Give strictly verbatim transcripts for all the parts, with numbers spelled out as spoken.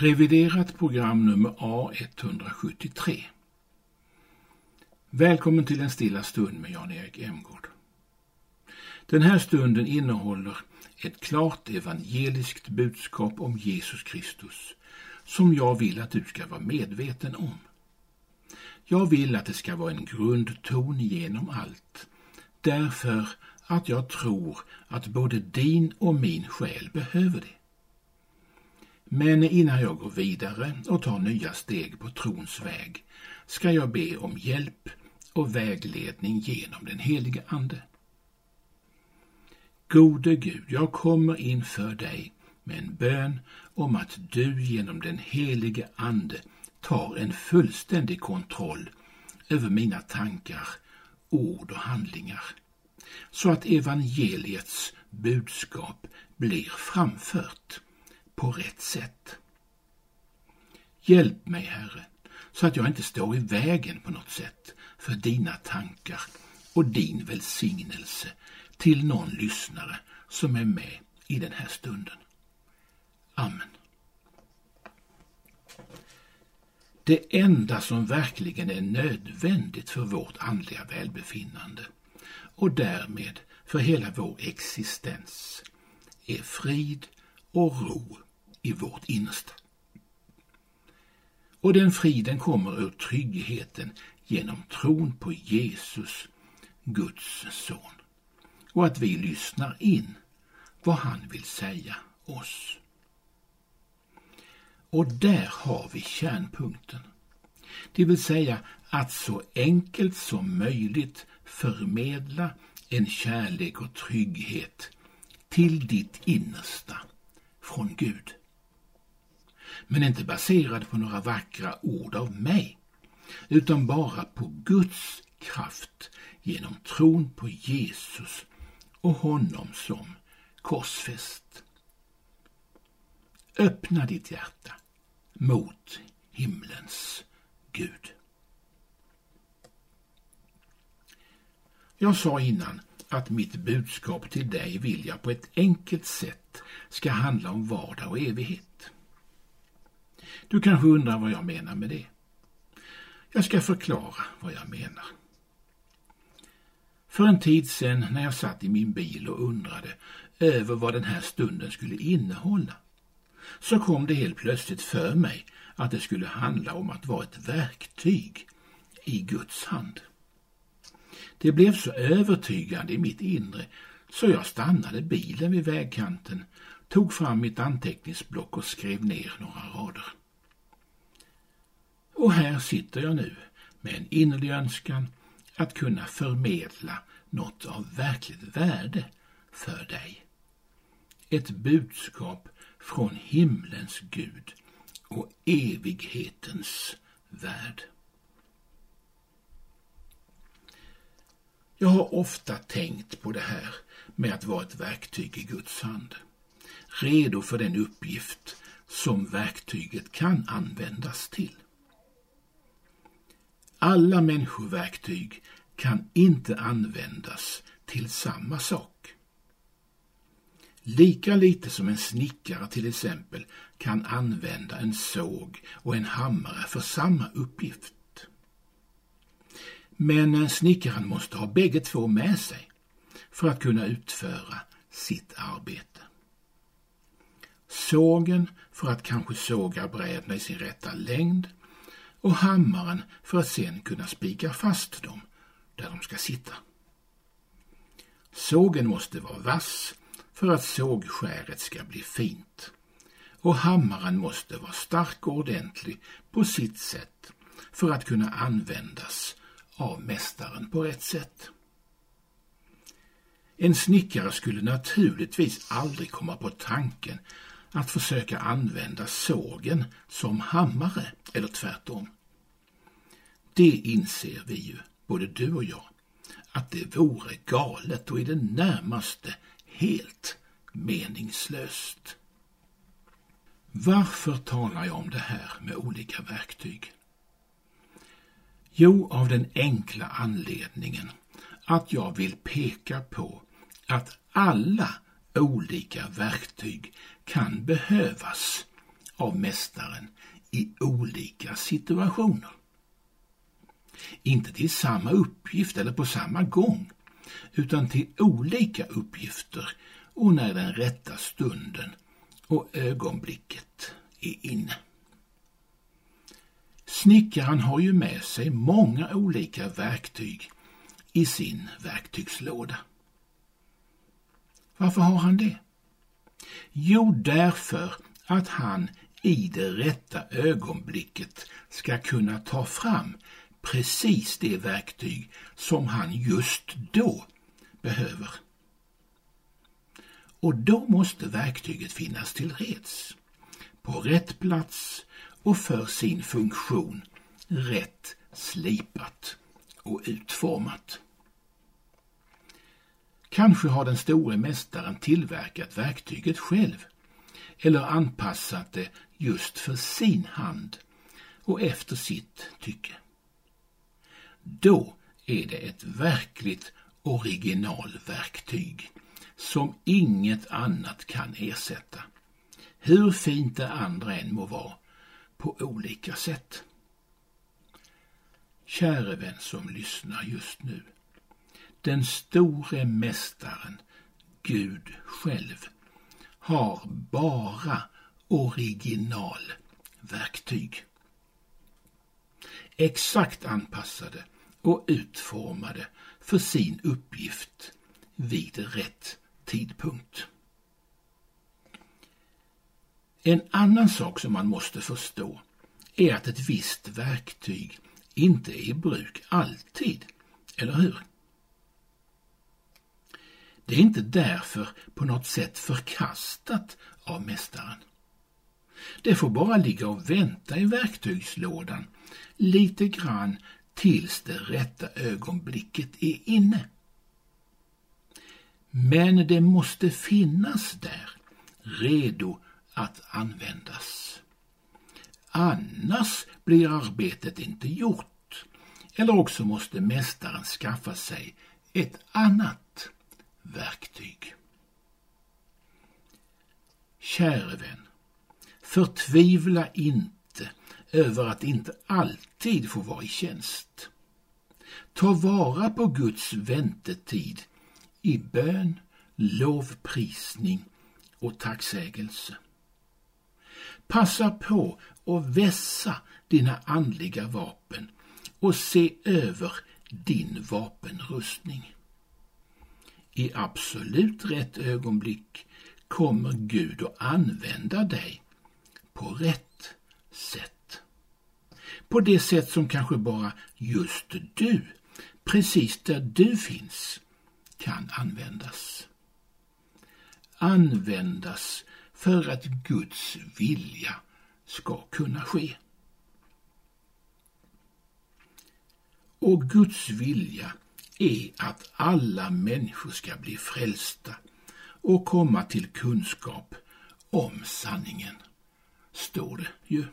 Reviderat program nummer A etthundrasjuttiotre. Välkommen till en stilla stund med Jan-Erik Emgård. Den här stunden innehåller ett klart evangeliskt budskap om Jesus Kristus som jag vill att du ska vara medveten om. Jag vill att det ska vara en grundton genom allt, därför att jag tror att både din och min själ behöver det. Men innan jag går vidare och tar nya steg på trons väg ska jag be om hjälp och vägledning genom den helige Ande. Gode Gud, jag kommer inför dig med en bön om att du genom den helige Ande tar en fullständig kontroll över mina tankar, ord och handlingar, så att evangeliets budskap blir framfört på rätt sätt. Hjälp mig, Herre, så att jag inte står i vägen på något sätt för dina tankar och din välsignelse till någon lyssnare som är med i den här stunden. Amen. Det enda som verkligen är nödvändigt för vårt andliga välbefinnande och därmed för hela vår existens är frid och ro i vårt innersta. Och den friden kommer ur tryggheten genom tron på Jesus, Guds son, och att vi lyssnar in vad han vill säga oss. Och där har vi kärnpunkten. Det vill säga att så enkelt som möjligt förmedla en kärlek och trygghet till ditt innersta från Gud. Men inte baserad på några vackra ord av mig, utan bara på Guds kraft genom tron på Jesus och honom som korsfäst. Öppna ditt hjärta mot himlens Gud. Jag sa innan att mitt budskap till dig vill jag på ett enkelt sätt ska handla om vardag och evighet. Du kanske undrar vad jag menar med det. Jag ska förklara vad jag menar. För en tid sedan när jag satt i min bil och undrade över vad den här stunden skulle innehålla, så kom det helt plötsligt för mig att det skulle handla om att vara ett verktyg i Guds hand. Det blev så övertygande i mitt inre så jag stannade bilen vid vägkanten, tog fram mitt anteckningsblock och skrev ner några rader. Och här sitter jag nu med en innerlig önskan att kunna förmedla något av verkligt värde för dig. Ett budskap från himlens Gud och evighetens värld. Jag har ofta tänkt på det här med att vara ett verktyg i Guds hand, redo för den uppgift som verktyget kan användas till. Alla människoverktyg kan inte användas till samma sak. Lika lite som en snickare till exempel kan använda en såg och en hammare för samma uppgift. Men snickaren måste ha bägge två med sig för att kunna utföra sitt arbete. Sågen för att kanske såga brädorna i sin rätta längd och hammaren för att sen kunna spika fast dem där de ska sitta. Sågen måste vara vass för att sågskäret ska bli fint, och hammaren måste vara stark och ordentlig på sitt sätt för att kunna användas av mästaren på rätt sätt. En snickare skulle naturligtvis aldrig komma på tanken att försöka använda sågen som hammare eller tvärtom. Det inser vi ju, både du och jag, att det vore galet och i det närmaste helt meningslöst. Varför talar jag om det här med olika verktyg? Jo, av den enkla anledningen att jag vill peka på att alla olika verktyg kan behövas av mästaren i olika situationer. Inte till samma uppgift eller på samma gång, utan till olika uppgifter och när den rätta stunden och ögonblicket är inne. Snickaren har ju med sig många olika verktyg i sin verktygslåda. Varför har han det? Jo, därför att han i det rätta ögonblicket ska kunna ta fram precis det verktyg som han just då behöver. Och då måste verktyget finnas till reds, på rätt plats och för sin funktion rätt slipat och utformat. Kanske har den store mästaren tillverkat verktyget själv eller anpassat det just för sin hand och efter sitt tycke. Då är det ett verkligt originalverktyg som inget annat kan ersätta, hur fint det andra än må vara på olika sätt. Käre vän som lyssnar just nu, den store mästaren, Gud själv, har bara originalverktyg. Exakt anpassade och utformade för sin uppgift vid rätt tidpunkt. En annan sak som man måste förstå är att ett visst verktyg inte är i bruk alltid, eller hur? Det är inte därför på något sätt förkastat av mästaren. Det får bara ligga och vänta i verktygslådan lite grann tills det rätta ögonblicket är inne. Men det måste finnas där, redo att användas. Annars blir arbetet inte gjort, eller också måste mästaren skaffa sig ett annat verktyg. Käre vän, förtvivla inte över att inte alltid få vara i tjänst. Ta vara på Guds väntetid i bön, lovprisning och tacksägelse. Passa på att vässa dina andliga vapen och se över din vapenrustning. I absolut rätt ögonblick kommer Gud att använda dig på rätt sätt. På det sätt som kanske bara just du, precis där du finns, kan användas. Användas för att Guds vilja ska kunna ske. Och Guds vilja är att alla människor ska bli frälsta och komma till kunskap om sanningen, står det ju.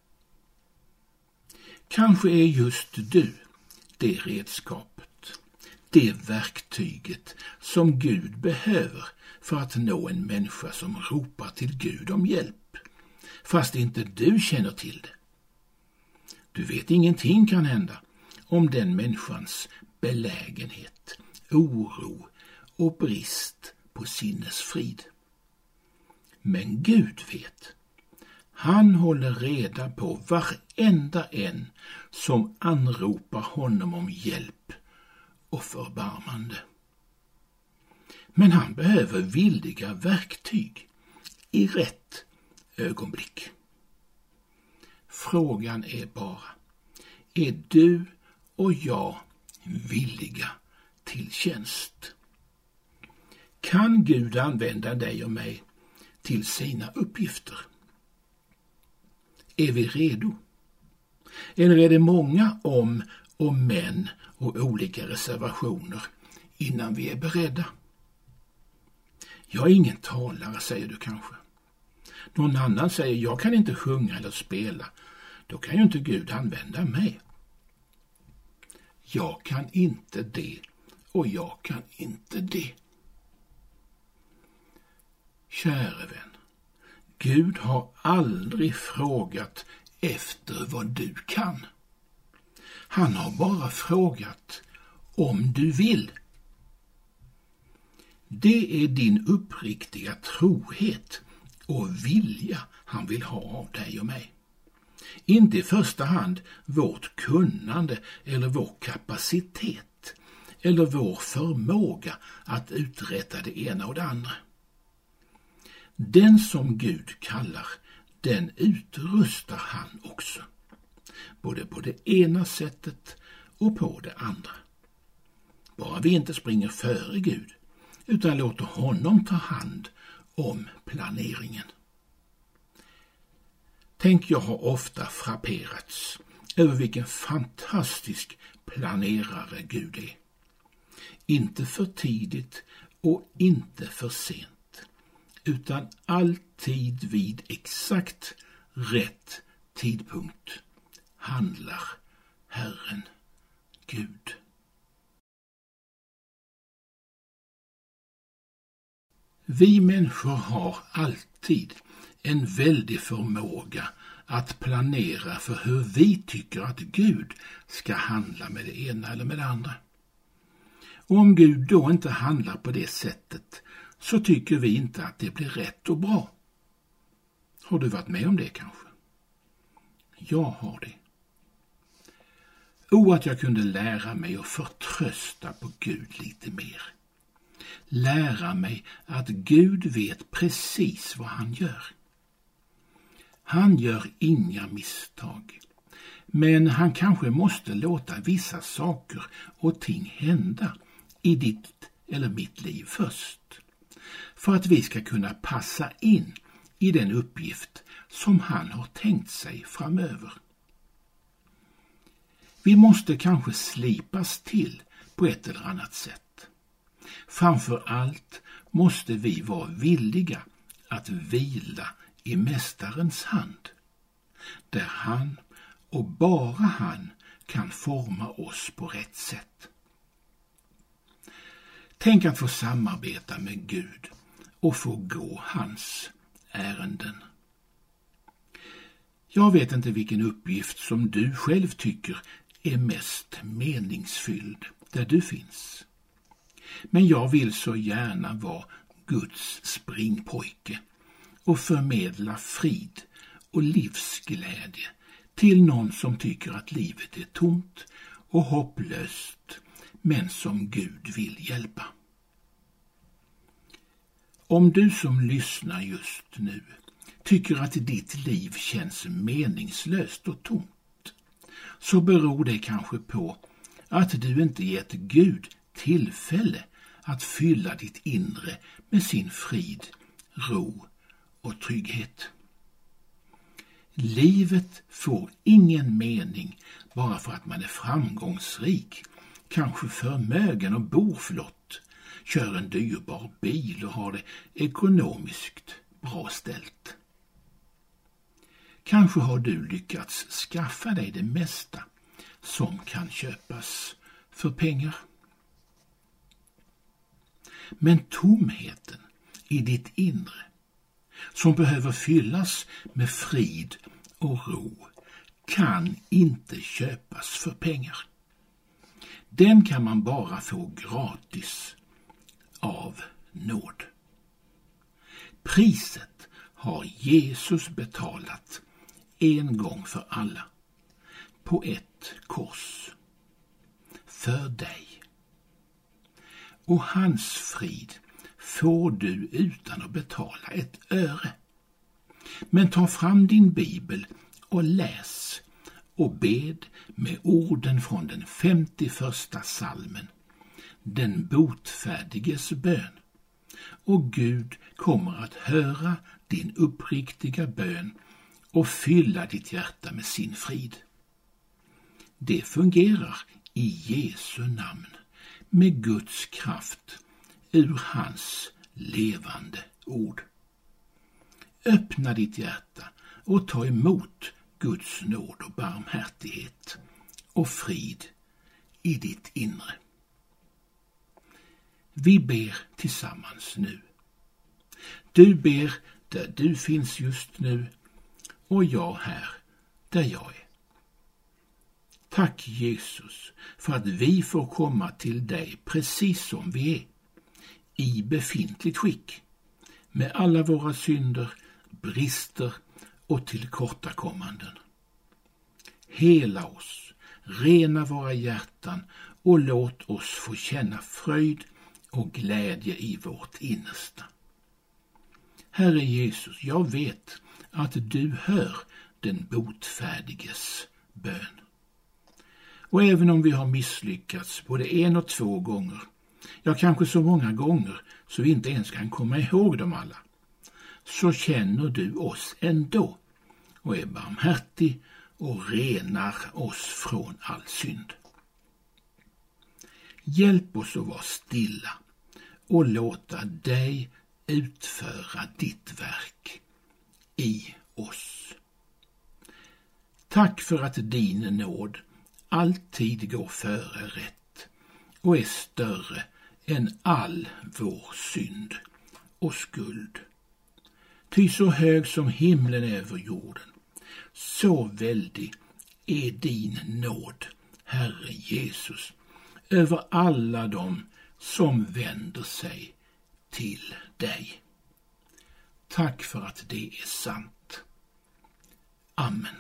Kanske är just du det redskapet, det verktyget som Gud behöver för att nå en människa som ropar till Gud om hjälp, fast inte du känner till det. Du vet ingenting kan hända om den människans belägenhet, oro och brist på sinnesfrid. Men Gud vet. Han håller reda på varenda en som anropar honom om hjälp och förbarmande. Men han behöver villiga verktyg i rätt ögonblick. Frågan är bara, är du och jag villiga till tjänst? Kan Gud använda dig och mig till sina uppgifter? Är vi redo? Eller är det många om och men och olika reservationer innan vi är beredda? Jag är ingen talare, säger du kanske. Någon annan säger, jag kan inte sjunga eller spela. Då kan ju inte Gud använda mig. Jag kan inte det och jag kan inte det. Käre vän, Gud har aldrig frågat efter vad du kan. Han har bara frågat om du vill. Det är din uppriktiga trohet och vilja han vill ha av dig och mig. Inte i första hand vårt kunnande eller vår kapacitet eller vår förmåga att uträtta det ena och det andra. Den som Gud kallar, den utrustar han också. Både på det ena sättet och på det andra. Bara vi inte springer före Gud, utan låter honom ta hand om planeringen. Tänk, jag har ofta frapperats över vilken fantastisk planerare Gud är. Inte för tidigt och inte för sent, utan alltid vid exakt rätt tidpunkt handlar Herren Gud. Vi människor har alltid en väldig förmåga att planera för hur vi tycker att Gud ska handla med det ena eller med det andra. Och om Gud då inte handlar på det sättet, så tycker vi inte att det blir rätt och bra. Har du varit med om det kanske? Jag har det. O, att jag kunde lära mig att förtrösta på Gud lite mer. Lära mig att Gud vet precis vad han gör. Han gör inga misstag, men han kanske måste låta vissa saker och ting hända i ditt eller mitt liv först, för att vi ska kunna passa in i den uppgift som han har tänkt sig framöver. Vi måste kanske slipas till på ett eller annat sätt. Framför allt måste vi vara villiga att vila i mästarens hand, där han och bara han kan forma oss på rätt sätt. Tänk att få samarbeta med Gud och få gå hans ärenden. Jag vet inte vilken uppgift som du själv tycker är mest meningsfylld där du finns. Men jag vill så gärna vara Guds springpojke och förmedla frid och livsglädje till någon som tycker att livet är tomt och hopplöst, men som Gud vill hjälpa. Om du som lyssnar just nu tycker att ditt liv känns meningslöst och tomt, så beror det kanske på att du inte gett Gud tillfälle att fylla ditt inre med sin frid, ro och trygghet. Livet får ingen mening bara för att man är framgångsrik, kanske förmögen och bor flott, kör en dyrbar bil och har det ekonomiskt bra ställt. Kanske har du lyckats skaffa dig det mesta som kan köpas för pengar. Men tomheten i ditt inre, som behöver fyllas med frid och ro, kan inte köpas för pengar. Den kan man bara få gratis av nåd. Priset har Jesus betalat en gång för alla på ett kors för dig. Och hans frid får du utan att betala ett öre. Men ta fram din bibel och läs och bed med orden från den femtioförsta salmen, den botfärdiges bön. Och Gud kommer att höra din uppriktiga bön och fylla ditt hjärta med sin frid. Det fungerar i Jesu namn, med Guds kraft ur hans levande ord. Öppna ditt hjärta och ta emot Guds nåd och barmhärtighet och frid i ditt inre. Vi ber tillsammans nu. Du ber där du finns just nu och jag här där jag är. Tack Jesus för att vi får komma till dig precis som vi är, i befintligt skick, med alla våra synder, brister och tillkortakommanden. Hela oss, rena våra hjärtan och låt oss få känna fröjd och glädje i vårt innersta. Herre Jesus, jag vet att du hör den botfärdiges bön. Och även om vi har misslyckats både en och två gånger, ja kanske så många gånger så vi inte ens kan komma ihåg dem alla, så känner du oss ändå och är barmhärtig och renar oss från all synd. Hjälp oss att vara stilla och låta dig utföra ditt verk i oss. Tack för att din nåd alltid går före rätt och är större än all vår synd och skuld. Ty så hög som himlen över jorden, så väldig är din nåd, Herre Jesus, över alla dem som vänder sig till dig. Tack för att det är sant. Amen.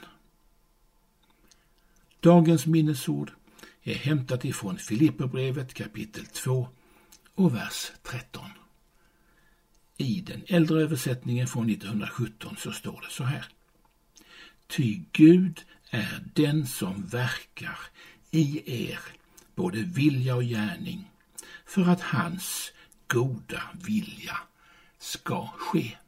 Dagens minnesord är hämtat ifrån Filipperbrevet kapitel två och vers tretton. I den äldre översättningen från nittonhundrasjutton så står det så här. Ty Gud är den som verkar i er både vilja och gärning för att hans goda vilja ska ske.